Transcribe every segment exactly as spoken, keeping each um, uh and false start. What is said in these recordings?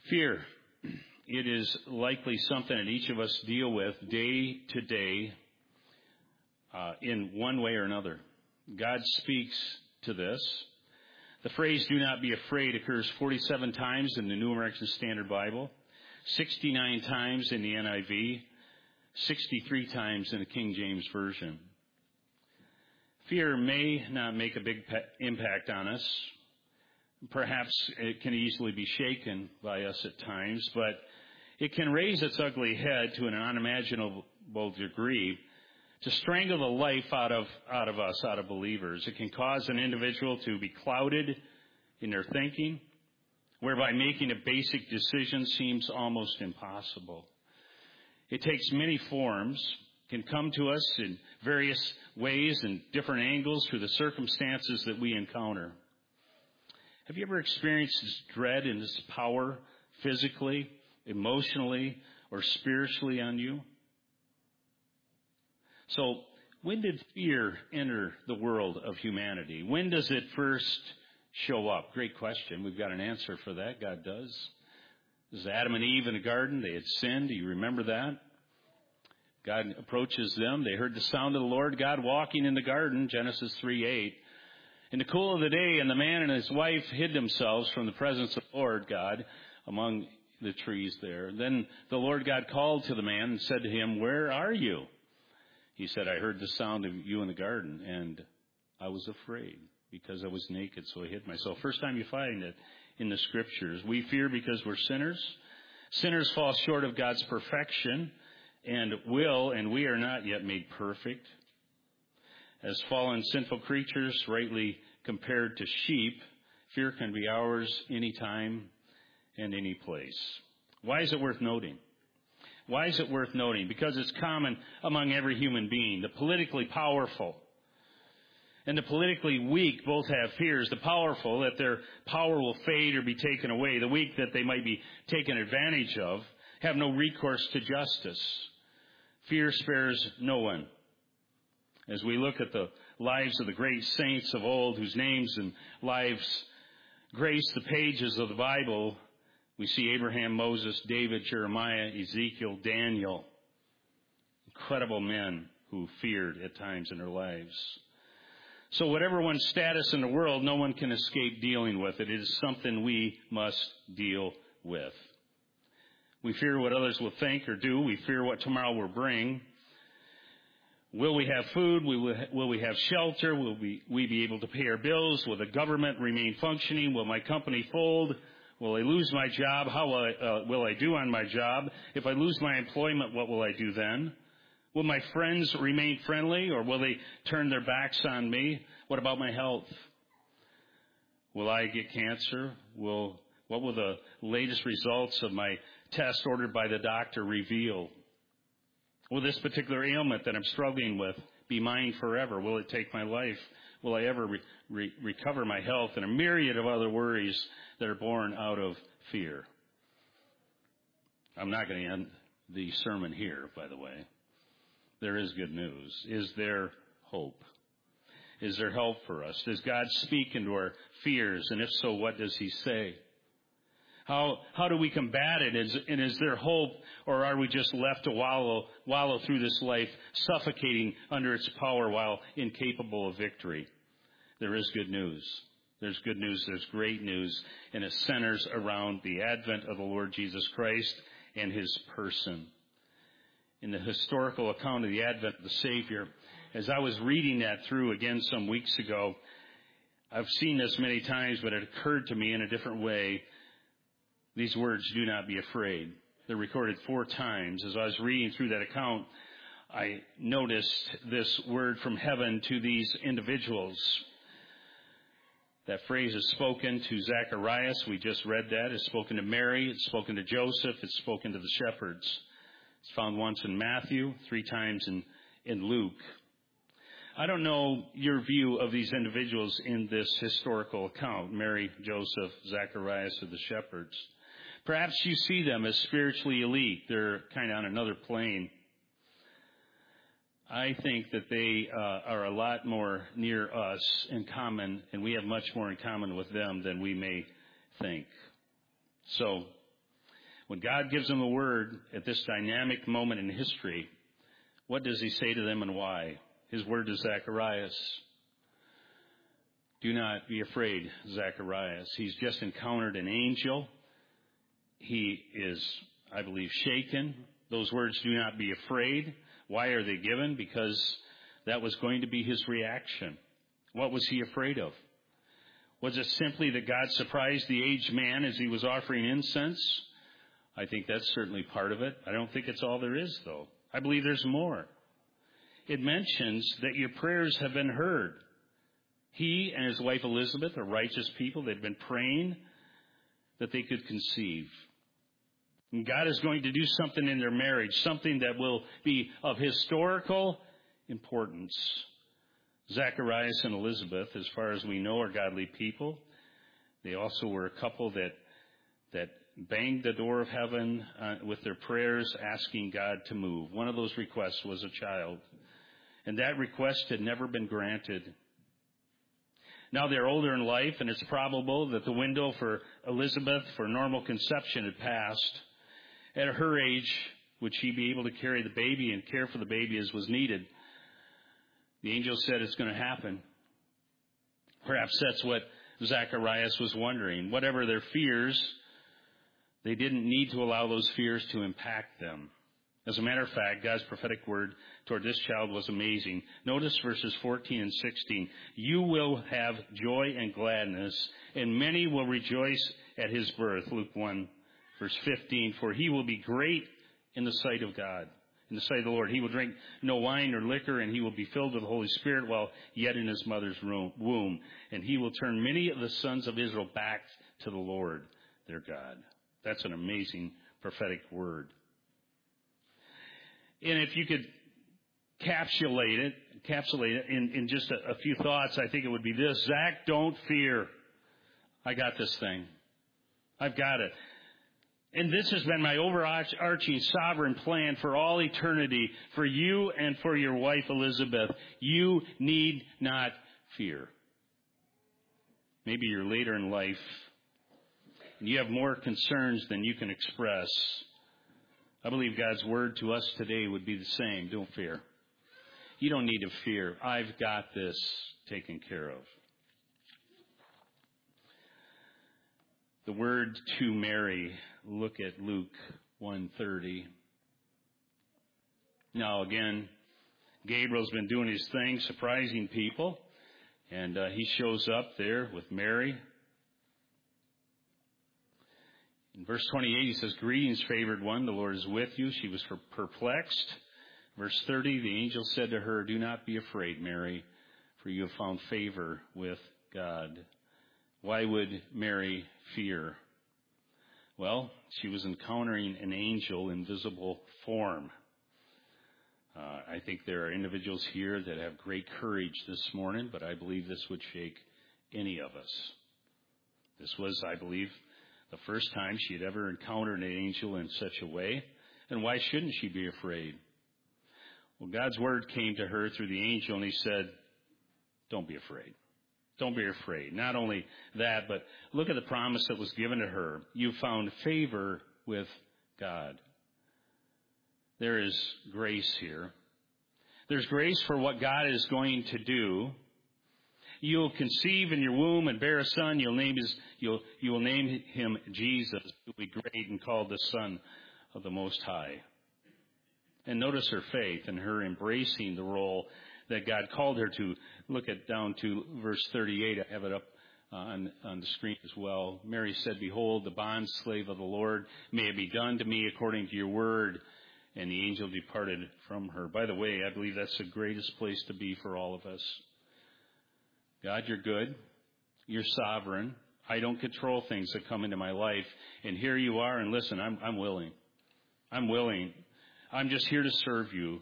Fear. It is likely something that each of us deal with day to day uh, in one way or another. God speaks to this. The phrase, do not be afraid, occurs forty-seven times in the New American Standard Bible, sixty-nine times in the N I V, sixty-three times in the King James Version. Fear may not make a big impact on us. Perhaps it can easily be shaken by us at times, but it can raise its ugly head to an unimaginable degree to strangle the life out of out of us, out of believers. It can cause an individual to be clouded in their thinking, whereby making a basic decision seems almost impossible. It takes many forms, can come to us in various ways and different angles through the circumstances that we encounter. Have you ever experienced this dread and this power physically, emotionally, or spiritually on you? So, when did fear enter the world of humanity? When does it first show up? Great question. We've got an answer for that. God does. This is Adam and Eve in the garden. They had sinned. Do you remember that? God approaches them. They heard the sound of the Lord God walking in the garden, Genesis three eight. In the cool of the day, and the man and his wife hid themselves from the presence of the Lord God among the trees there. Then the Lord God called to the man and said to him, "Where are you?" He said, "I heard the sound of you in the garden, and I was afraid because I was naked, so I hid myself." First time you find it in the Scriptures. We fear because we're sinners. Sinners fall short of God's perfection and will, and we are not yet made perfect. As fallen, sinful creatures, rightly compared to sheep, fear can be ours anytime and any place. Why is it worth noting? Why is it worth noting? Because it's common among every human being. The politically powerful and the politically weak both have fears. The powerful, that their power will fade or be taken away. The weak, that they might be taken advantage of, have no recourse to justice. Fear spares no one. As we look at the lives of the great saints of old whose names and lives grace the pages of the Bible, we see Abraham, Moses, David, Jeremiah, Ezekiel, Daniel. Incredible men who feared at times in their lives. So whatever one's status in the world, no one can escape dealing with it. It is something we must deal with. We fear what others will think or do. We fear what tomorrow will bring. Will we have food? Will we have shelter? Will we, we be able to pay our bills? Will the government remain functioning? Will my company fold? Will I lose my job? How will I, uh, will I do on my job? If I lose my employment, what will I do then? Will my friends remain friendly, or will they turn their backs on me? What about my health? Will I get cancer? Will, what will the latest results of my test ordered by the doctor reveal? Will this particular ailment that I'm struggling with be mine forever? Will it take my life? Will I ever re- re- recover my health? And a myriad of other worries that are born out of fear. I'm not going to end the sermon here, by the way. There is good news. Is there hope? Is there help for us? Does God speak into our fears? And if so, what does He say? How how do we combat it? Is, and is there hope, or are we just left to wallow wallow through this life, suffocating under its power while incapable of victory? There is good news. There's good news. There's great news, and it centers around the advent of the Lord Jesus Christ and His person. In the historical account of the advent of the Savior, as I was reading that through again some weeks ago, I've seen this many times, but it occurred to me in a different way. These words, "do not be afraid." They're recorded four times. As I was reading through that account, I noticed this word from heaven to these individuals. That phrase is spoken to Zacharias. We just read that. It's spoken to Mary. It's spoken to Joseph. It's spoken to the shepherds. It's found once in Matthew, three times in, in Luke. I don't know your view of these individuals in this historical account, Mary, Joseph, Zacharias, or the shepherds. Perhaps you see them as spiritually elite. They're kind of on another plane. I think that they uh, are a lot more near us in common, and we have much more in common with them than we may think. So, When God gives them a word at this dynamic moment in history, what does he say to them and why? His word to Zacharias. Do not be afraid, Zacharias. He's just encountered an angel. He is, I believe, shaken. Those words, do not be afraid. Why are they given? Because that was going to be his reaction. What was he afraid of? Was it simply that God surprised the aged man as he was offering incense? I think that's certainly part of it. I don't think it's all there is, though. I believe there's more. It mentions that your prayers have been heard. He and his wife Elizabeth are righteous people. They'd been praying that they could conceive. And God is going to do something in their marriage, something that will be of historical importance. Zacharias and Elizabeth, as far as we know, are godly people. They also were a couple that that banged the door of heaven uh, with their prayers, asking God to move. One of those requests was a child. And that request had never been granted. Now they're older in life, and it's probable that the window for Elizabeth for normal conception had passed. At her age, would she be able to carry the baby and care for the baby as was needed? The angel said it's going to happen. Perhaps that's what Zacharias was wondering. Whatever their fears, they didn't need to allow those fears to impact them. As a matter of fact, God's prophetic word toward this child was amazing. Notice verses fourteen and sixteen. You will have joy and gladness, and many will rejoice at his birth. Luke one, verse fifteen. For he will be great in the sight of God, in the sight of the Lord. He will drink no wine or liquor, and he will be filled with the Holy Spirit while yet in his mother's womb. And he will turn many of the sons of Israel back to the Lord, their God. That's an amazing prophetic word. And if you could encapsulate it, encapsulate it in, in just a, a few thoughts, I think it would be this. Zach, don't fear. I got this thing. I've got it. And this has been my overarching sovereign plan for all eternity, for you and for your wife Elizabeth. You need not fear. Maybe you're later in life and you have more concerns than you can express. I believe God's word to us today would be the same. Don't fear. You don't need to fear. I've got this taken care of. The word to Mary, look at Luke one thirty. Now again, Gabriel's been doing his thing, surprising people, and uh, he shows up there with Mary. In verse twenty-eight, he says, Greetings, favored one, the Lord is with you. She was perplexed. Verse thirty, the angel said to her, Do not be afraid, Mary, for you have found favor with God. Why would Mary fear? Well, she was encountering an angel in visible form. Uh, I think there are individuals here that have great courage this morning, but I believe this would shake any of us. This was, I believe, the first time she had ever encountered an angel in such a way. And why shouldn't she be afraid? Well, God's word came to her through the angel, and he said, Don't be afraid. Don't be afraid. Not only that, but look at the promise that was given to her. You found favor with God. There is grace here. There's grace for what God is going to do. You'll conceive in your womb and bear a son. You'll name his, you'll, you will name him Jesus. He'll be great and called the Son of the Most High. And notice her faith and her embracing the role that God called her to. Look at down to verse thirty-eight. I have it up on, on the screen as well. Mary said, Behold, the bondslave of the Lord, may it be done to me according to your word. And the angel departed from her. By the way, I believe that's the greatest place to be for all of us. God, you're good. You're sovereign. I don't control things that come into my life. And here you are, and listen, I'm, I'm willing. I'm willing. I'm just here to serve you.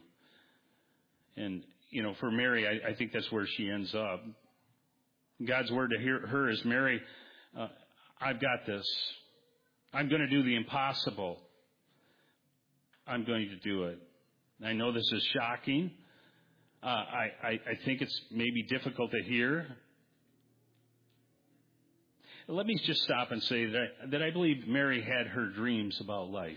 And, you know, for Mary, I, I think that's where she ends up. God's word to hear, her is, Mary, uh, I've got this. I'm going to do the impossible. I'm going to do it. I know this is shocking. Uh, I, I, I think it's maybe difficult to hear. let me just stop and say that I, that I believe Mary had her dreams about life.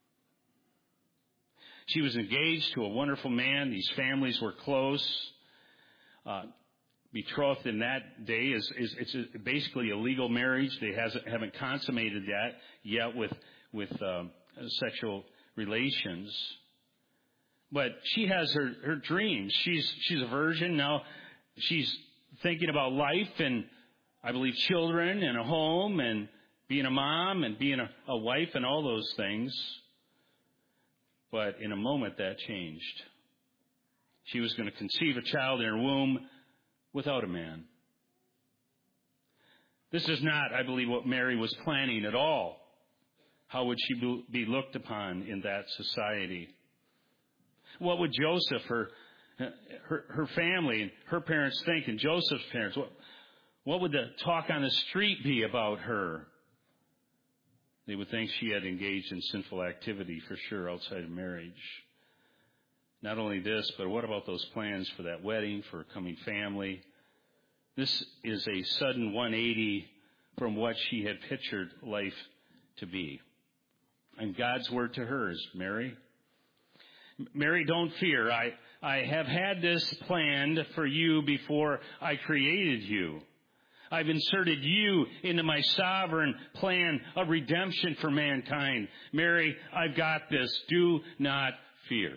She was engaged to a wonderful man. These families were close. Uh, betrothed in that day is, is it's a, basically a legal marriage. They hasn't, haven't consummated that yet with with um, sexual relations. But she has her, her dreams. She's she's a virgin now. She's thinking about life and I believe children and a home and being a mom and being a, a wife and all those things. But in a moment that changed. She was going to conceive a child in her womb without a man. This is not, I believe, what Mary was planning at all. How would she be looked upon in that society? What would Joseph, her her, her family, and her parents think, and Joseph's parents? What, what would the talk on the street be about her? They would think she had engaged in sinful activity for sure outside of marriage. Not only this, but what about those plans for that wedding, for a coming family? This is a sudden one eighty from what she had pictured life to be. And God's word to her is, Mary, Mary, don't fear. I, I have had this planned for you before I created you. I've inserted you into my sovereign plan of redemption for mankind. Mary, I've got this. Do not fear.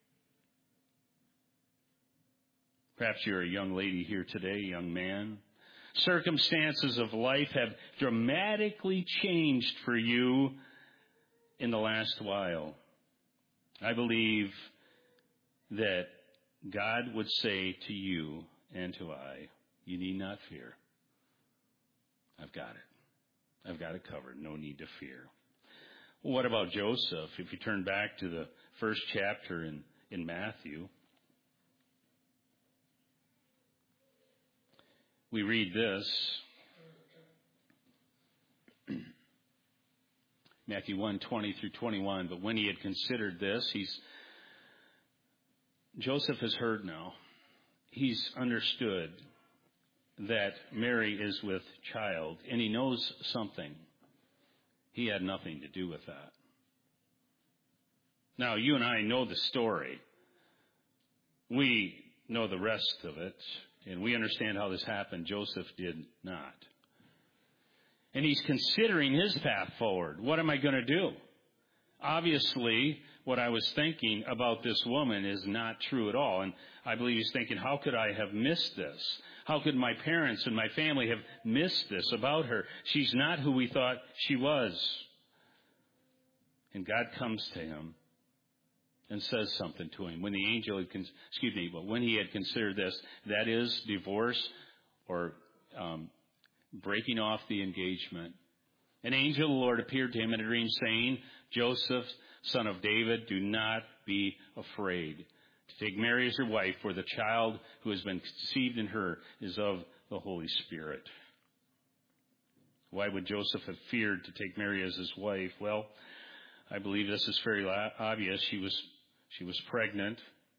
Perhaps you're a young lady here today, young man. Circumstances of life have dramatically changed for you in the last while. I believe that God would say to you and to I, you need not fear. I've got it. I've got it covered. No need to fear. Well, what about Joseph? If you turn back to the first chapter in, in Matthew, we read this. Matthew one, twenty through twenty-one. But when he had considered this, he's Joseph has heard now. He's understood that Mary is with child, and he knows something. He had nothing to do with that. Now, you and I know the story. We know the rest of it, and we understand how this happened. Joseph did not. And he's considering his path forward. What am I going to do? Obviously, what I was thinking about this woman is not true at all. And I believe he's thinking, how could I have missed this? How could my parents and my family have missed this about her? She's not who we thought she was. And God comes to him and says something to him. When the angel had, con- excuse me, but when he had considered this, that is divorce or um, breaking off the engagement. An angel of the Lord appeared to him in a dream, saying, Joseph, son of David, do not be afraid to take Mary as your wife, for the child who has been conceived in her is of the Holy Spirit. Why would Joseph have feared to take Mary as his wife? Well, I believe this is very obvious. She was she was pregnant.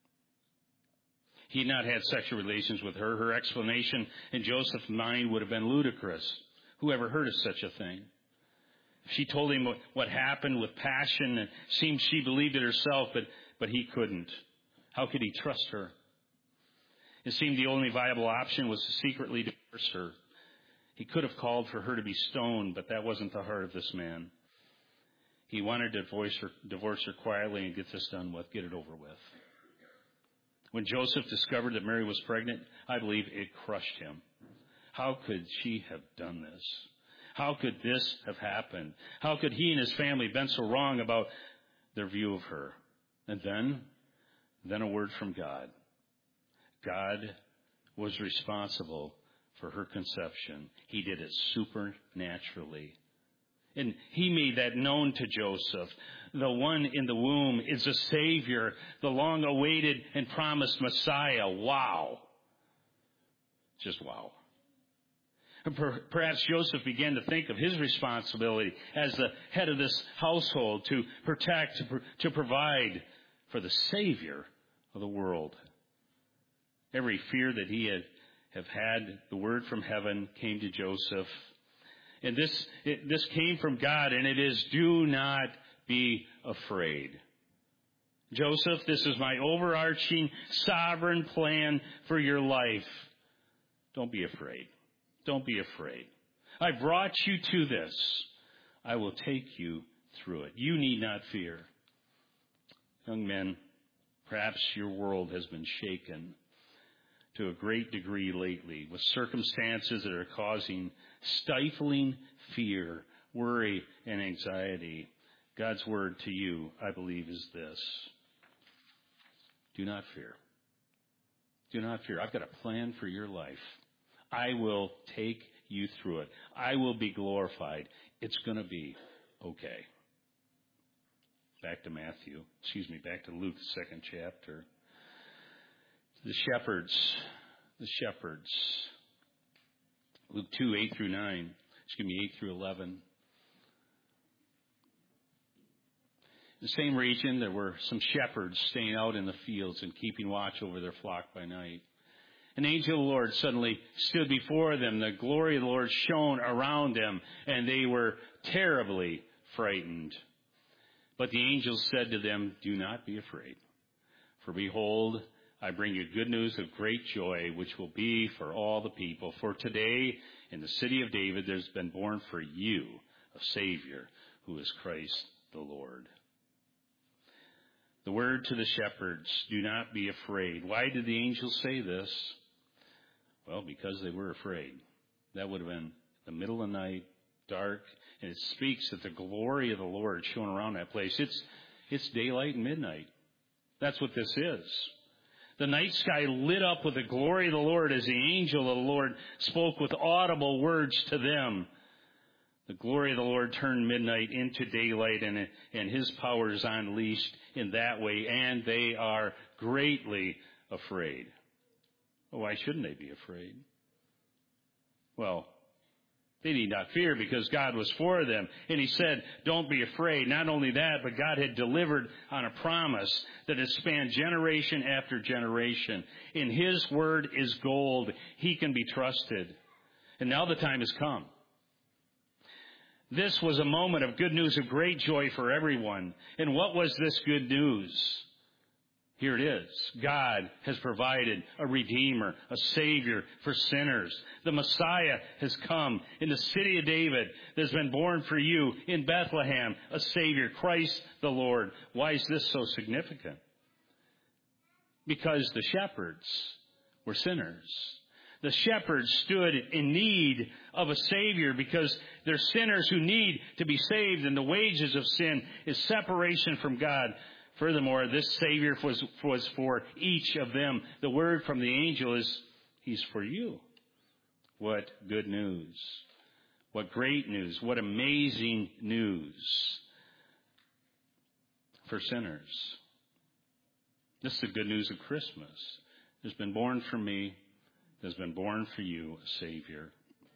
He had not had sexual relations with her. Her explanation in Joseph's mind would have been ludicrous. Who ever heard of such a thing? She told him what, what happened with passion, and it seemed she believed it herself, but, but he couldn't. How could he trust her? It seemed the only viable option was to secretly divorce her. He could have called for her to be stoned, but that wasn't the heart of this man. He wanted to divorce her, divorce her quietly and get this done with, get it over with. When Joseph discovered that Mary was pregnant, I believe it crushed him. How could she have done this? How could this have happened? How could he and his family been so wrong about their view of her? And then, then a word from God. God was responsible for her conception. He did it supernaturally. And he made that known to Joseph. The one in the womb is a Savior, the long-awaited and promised Messiah. Wow. Just wow. And per, perhaps Joseph began to think of his responsibility as the head of this household to protect, to, to provide for the Savior of the world. Every fear that he had have had, the word from heaven came to Joseph. And this, it, this came from God, and it is, do not be afraid. Joseph, this is my overarching sovereign plan for your life. Don't be afraid. Don't be afraid. I brought you to this. I will take you through it. You need not fear. Young men, perhaps your world has been shaken to a great degree lately with circumstances that are causing stifling fear, worry, and anxiety. God's word to you, I believe, is this. Do not fear. Do not fear. I've got a plan for your life. I will take you through it. I will be glorified. It's going to be okay. Back to Matthew, excuse me, back to Luke, the second chapter. The shepherds, the shepherds. Luke two, eight through nine, excuse me, eight through eleven. In the same region, there were some shepherds staying out in the fields and keeping watch over their flock by night. An angel of the Lord suddenly stood before them. The glory of the Lord shone around them, and they were terribly frightened. But the angel said to them, do not be afraid. For behold, I bring you good news of great joy, which will be for all the people. For today, in the city of David, there's been born for you a Savior, who is Christ the Lord. The word to the shepherds, do not be afraid. Why did the angel say this? Well, because they were afraid. That would have been the middle of the night, dark, and it speaks that the glory of the Lord shone around that place. It's, it's daylight and midnight. That's what this is. The night sky lit up with the glory of the Lord as the angel of the Lord spoke with audible words to them. The glory of the Lord turned midnight into daylight, and, and his power is unleashed in that way, and they are greatly afraid. Well, why shouldn't they be afraid? Well, they need not fear because God was for them. And he said, don't be afraid. Not only that, but God had delivered on a promise that had spanned generation after generation. In his word is gold. He can be trusted. And now the time has come. This was a moment of good news of great joy for everyone. And what was this good news? Here it is. God has provided a Redeemer, a Savior for sinners. The Messiah has come in the city of David. There's been born for you in Bethlehem a Savior, Christ the Lord. Why is this so significant? Because the shepherds were sinners. The shepherds stood in need of a Savior because they're sinners who need to be saved, and the wages of sin is separation from God. Furthermore, this Savior was, was for each of them. The word from the angel is, he's for you. What good news. What great news. What amazing news for sinners. This is the good news of Christmas. There's been born for me, there's been born for you a Savior.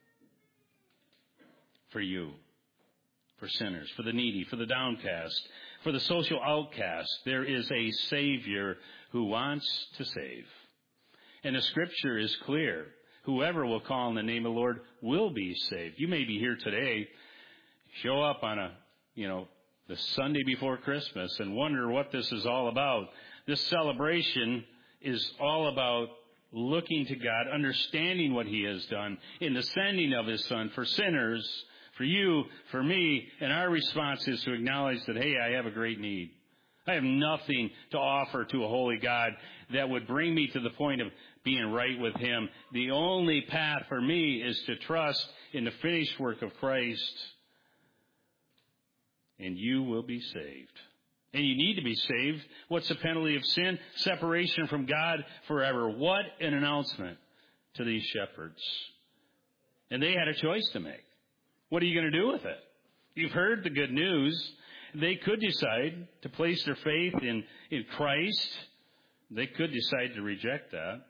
For you. For sinners, for the needy, for the downcast, for the social outcast, there is a Savior who wants to save. And the Scripture is clear. Whoever will call on the name of the Lord will be saved. You may be here today, show up on a, you know, the Sunday before Christmas and wonder what this is all about. This celebration is all about looking to God, understanding what he has done in the sending of his Son for sinners, for you, for me, and our response is to acknowledge that, hey, I have a great need. I have nothing to offer to a holy God that would bring me to the point of being right with him. The only path for me is to trust in the finished work of Christ, and you will be saved. And you need to be saved. What's the penalty of sin? Separation from God forever. What an announcement to these shepherds. And they had a choice to make. What are you going to do with it? You've heard the good news. They could decide to place their faith in, in Christ. They could decide to reject that.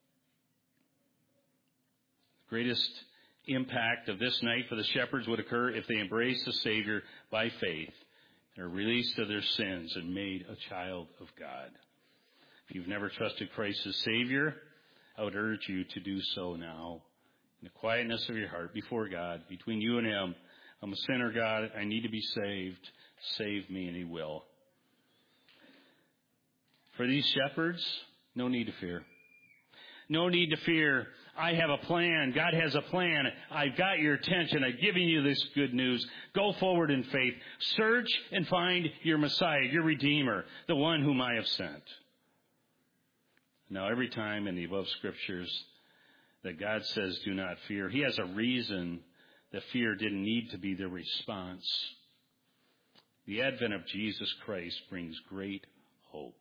The greatest impact of this night for the shepherds would occur if they embraced the Savior by faith. They're released of their sins and made a child of God. If you've never trusted Christ as Savior, I would urge you to do so now. in the quietness of your heart before God, between you and Him. I'm a sinner, God. I need to be saved. Save me, and He will. For these shepherds, no need to fear. No need to fear. I have a plan. God has a plan. I've got your attention. I've given you this good news. Go forward in faith. Search and find your Messiah, your Redeemer, the one whom I have sent. Now, every time in the above scriptures that God says do not fear, He has a reason that fear didn't need to be the response. The advent of Jesus Christ brings great hope.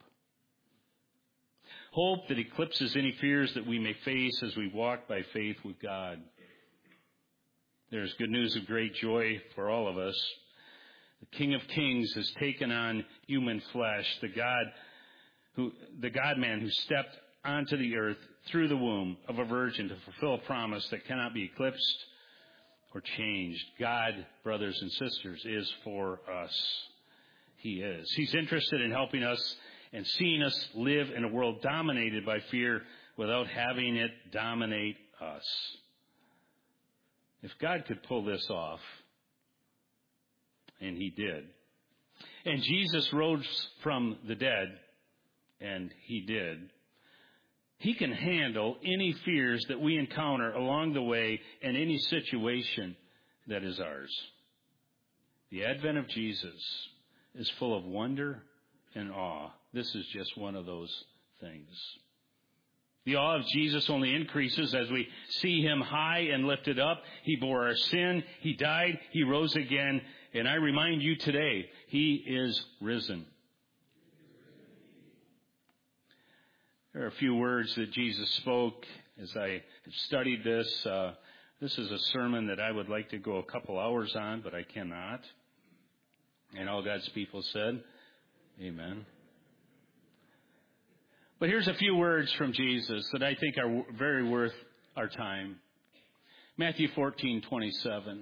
Hope that eclipses any fears that we may face as we walk by faith with God. There's good news of great joy for all of us. The King of Kings has taken on human flesh, the God who, the God-man who stepped onto the earth through the womb of a virgin to fulfill a promise that cannot be eclipsed or changed. God, brothers and sisters, is for us. He is. He's interested in helping us and seeing us live in a world dominated by fear without having it dominate us. If God could pull this off, and He did, and Jesus rose from the dead, and He did, He can handle any fears that we encounter along the way and any situation that is ours. The advent of Jesus is full of wonder and awe. This is just one of those things. The awe of Jesus only increases as we see Him high and lifted up. He bore our sin. He died. He rose again. And I remind you today, He is risen. There are a few words that Jesus spoke as I have studied this. Uh, this is a sermon that I would like to go a couple hours on, but I cannot. And all God's people said, amen. But here's a few words from Jesus that I think are very worth our time. Matthew fourteen twenty-seven.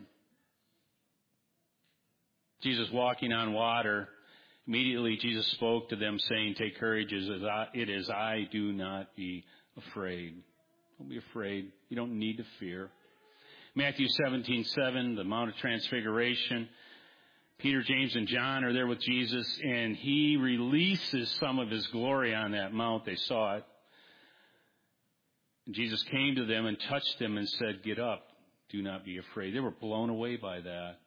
Jesus walking on water. Immediately Jesus spoke to them, saying, "Take courage, it is I, do not be afraid." Don't be afraid. You don't need to fear. Matthew seventeen seven, the Mount of Transfiguration. Peter, James, and John are there with Jesus, and He releases some of His glory on that mount. They saw it. And Jesus came to them and touched them and said, "Get up, do not be afraid." They were blown away by that.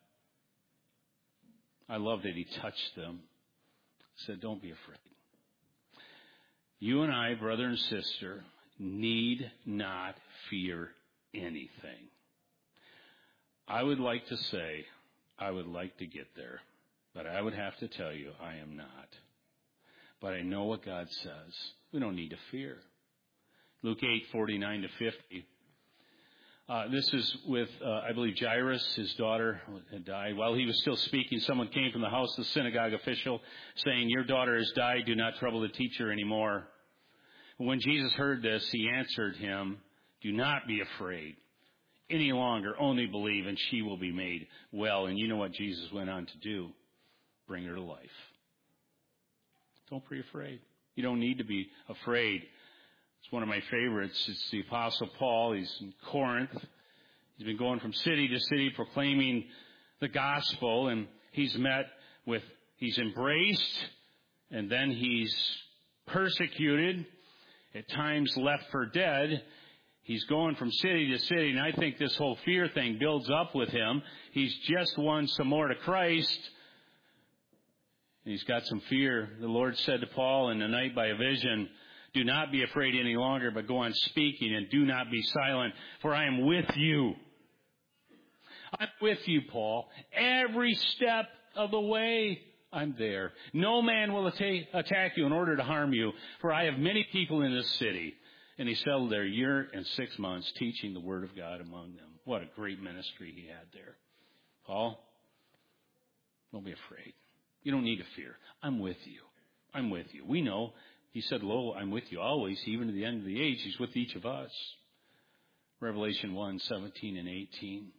I love that He touched them. He said, "Don't be afraid." You and I, brother and sister, need not fear anything. I would like to say, I would like to get there, but I would have to tell you I am not. But I know what God says. We don't need to fear. Luke eight forty-nine to fifty. Uh, this is with, uh, I believe, Jairus. His daughter had died. While he was still speaking, someone came from the house of the synagogue official saying, "Your daughter has died. Do not trouble the teacher anymore." When Jesus heard this, He answered him, "Do not be afraid any longer, only believe, and she will be made well." And you know what Jesus went on to do? Bring her to life. Don't be afraid. You don't need to be afraid. It's one of my favorites. It's the Apostle Paul. He's in Corinth. He's been going from city to city proclaiming the gospel, and he's met with, he's embraced, and then he's persecuted, at times left for dead. He's going from city to city, and I think this whole fear thing builds up with him. He's just won some more to Christ, and he's got some fear. The Lord said to Paul in the night by a vision, "Do not be afraid any longer, but go on speaking, and do not be silent, for I am with you." I'm with you, Paul. Every step of the way, I'm there. No man will attack you in order to harm you, for I have many people in this city. And he settled there a year and six months teaching the Word of God among them. What a great ministry he had there. Paul, don't be afraid. You don't need to fear. I'm with you. I'm with you. We know. He said, "Lo, I'm with you always, even to the end of the age." He's with each of us. Revelation one, seventeen and eighteen.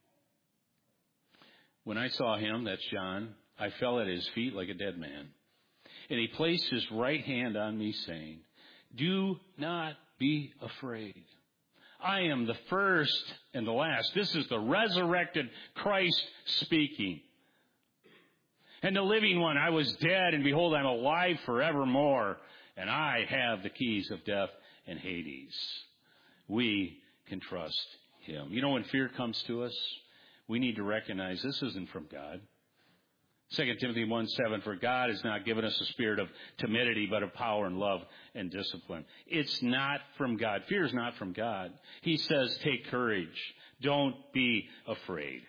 When I saw Him, that's John, I fell at His feet like a dead man. And He placed His right hand on me, saying, "Do not be afraid. I am the first and the last. This is the resurrected Christ speaking. And the living one, I was dead, and behold, I'm alive forevermore, and I have the keys of death and Hades. We can trust him. You know, when fear comes to us, we need to recognize this isn't from God. Second Timothy one seven, for God has not given us a spirit of timidity, but of power and love and discipline. It's not from God. Fear is not from God. He says, take courage. Don't be afraid.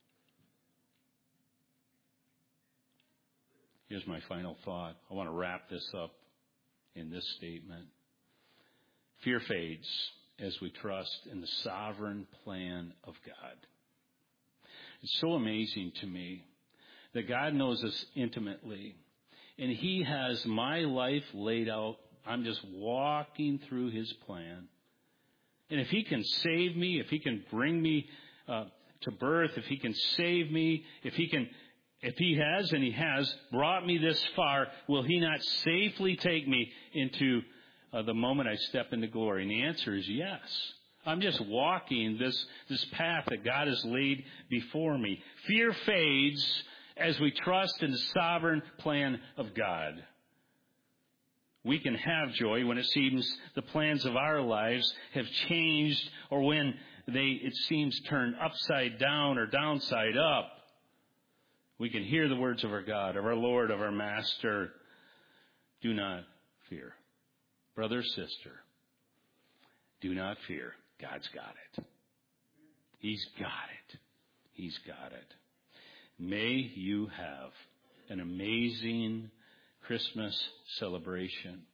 Here's my final thought. I want to wrap this up in this statement. Fear fades as we trust in the sovereign plan of God. It's so amazing to me that God knows us intimately, and he has my life laid out. I'm just walking through his plan. And if he can save me, if he can bring me uh, to birth, if he can save me, if he can, if he has, and he has, brought me this far, will he not safely take me into uh, the moment I step into glory? And the answer is yes. I'm just walking this, this path that God has laid before me. Fear fades as we trust in the sovereign plan of God. We can have joy when it seems the plans of our lives have changed, or when they, it seems, turned upside down or downside up. We can hear the words of our God, of our Lord, of our Master. Do not fear. Brother, sister, do not fear. God's got it. He's got it. He's got it. May you have an amazing Christmas celebration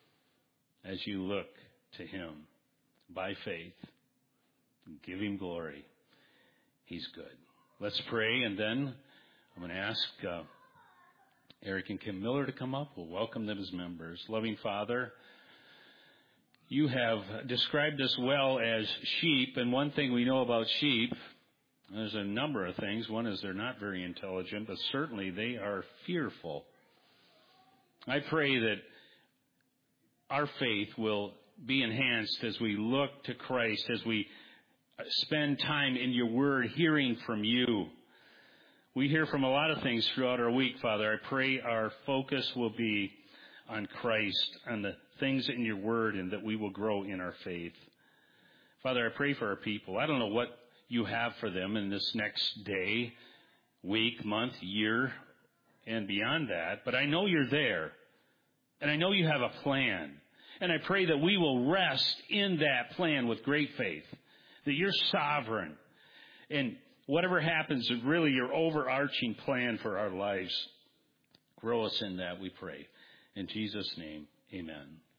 as you look to him by faith and give him glory. He's good. Let's pray, and then I'm going to ask uh, Eric and Kim Miller to come up. We'll welcome them as members. Loving Father, you have described us well as sheep, and one thing we know about sheep, there's a number of things. One is they're not very intelligent, but certainly they are fearful. I pray that our faith will be enhanced as we look to Christ, as we spend time in your word hearing from you. We hear from a lot of things throughout our week, Father. I pray our focus will be on Christ, on the things in your word, and that we will grow in our faith. Father, I pray for our people. I don't know what you have for them in this next day, week, month, year, and beyond that, but I know you're there, and I know you have a plan, and I pray that we will rest in that plan with great faith, that you're sovereign, and whatever happens is really your overarching plan for our lives. Grow us in that, we pray. In Jesus' name, amen.